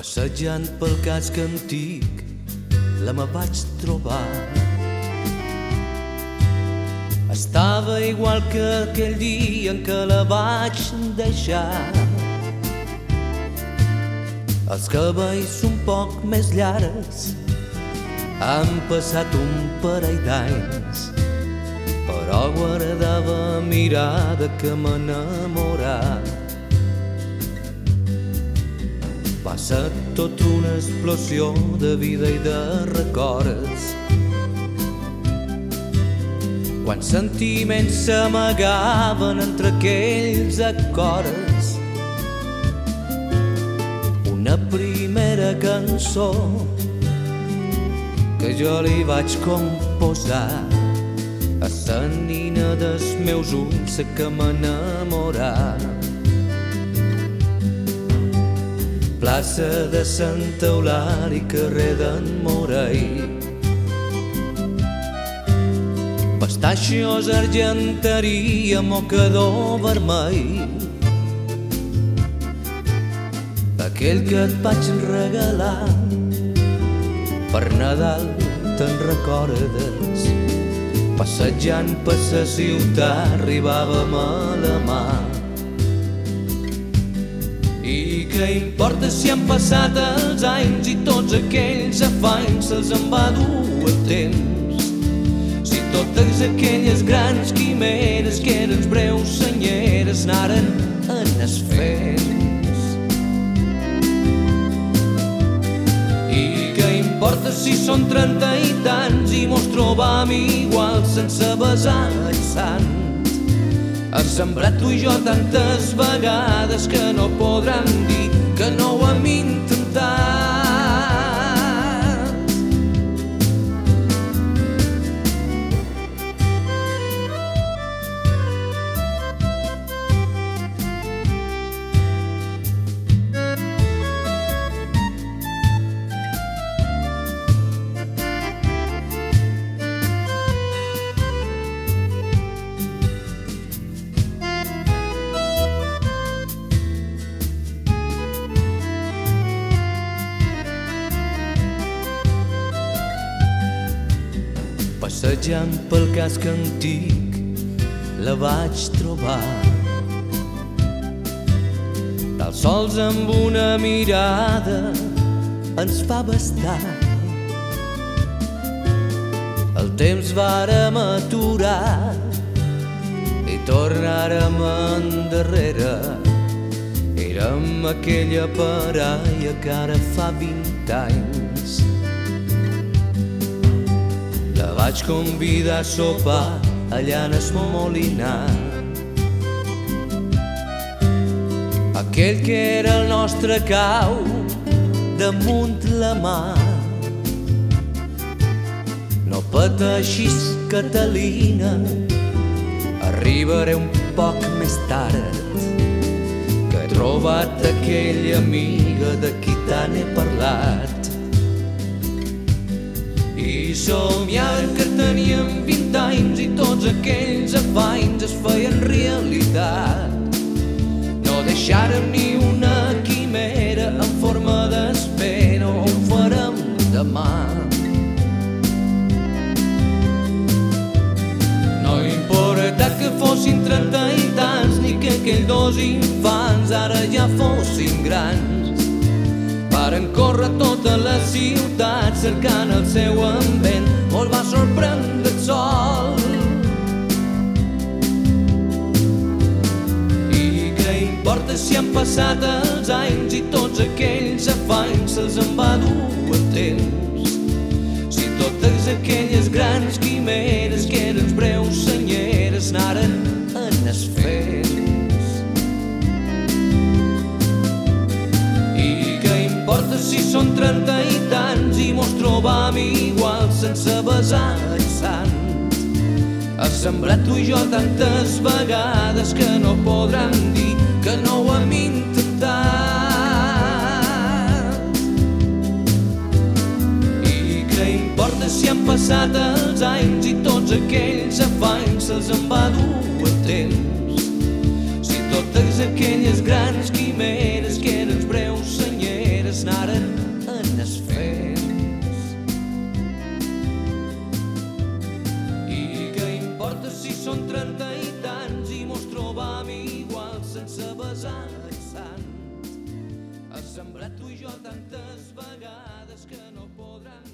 Passejant pel casc antic la me vaig trobar. Estava igual que aquell dia en què la vaig deixar. Els cabells un poc més llargs, han passat un parell d'anys, però guardava mirada que m'enamorà. Va ser tot una explosió de vida i de records, quan sentiments s'amagaven entre aquells acords. Una primera cançó que jo li vaig composar a la nina dels meus ulls, que m'enamorà. Plaça de Santa Eulàlia, carrer d'en Morell, pistachios, argenteria, mocador vermell. Aquell que et vaig regalar per Nadal, te'n recordes? Passejant per la ciutat arribàvem a la mar. I què importa si han passat els anys i tots aquells afanys se'ls en va dur el temps, si totes aquelles grans quimeres que eren breus senyeres anaren en es fents. I què importa si són 30 i tants i mos trobam igual sense besar el sant. Has sembrat tu i jo tantes vegades que no podran dir que no ho hem intentat. Passejant pel casc antic la vaig trobar, dels sols amb una mirada ens fa bastar. El temps vàrem aturar i tornàrem endarrere. Érem aquella parella que ara fa 20 anys. La vaig convidar a sopar allà en es Molinar, aquell que era el nostre cau damunt la mar. No pateixis, Catalina, arribaré un poc més tard, que he trobat aquella amiga de qui tant he parlat. I somiàvem que teníem 20 anys i tots aquells afanys es feien realitat. No deixàrem ni una quimera en forma d'espera, ho farem demà. No importa que fossin 30 i tants ni que aquells dos infants ara ja fossin grans. Varen córrer tota la ciutat cercant el seu ambient, molt va sorprendre el sol. I què importa si han passat els anys i tots aquells afanys se'ls en va dur el temps, si totes aquelles grans quimeres que eren breus senyeres anaren en es fents. Si són 30 i tants i mos trobam igual sense besar el sant. Has sembrat tu i jo tantes vegades que no podran dir que no ho hem intentat. I què importa si han passat els anys i tots aquells afanys se'ls en va dur el temps, si totes aquelles grans quimeres que eren breus senyeres anaren penes fents. I què importa si són 30 i tants i mos trobam igual sense besar el sant. Has sembrat tu i jo tantes vegades que no podran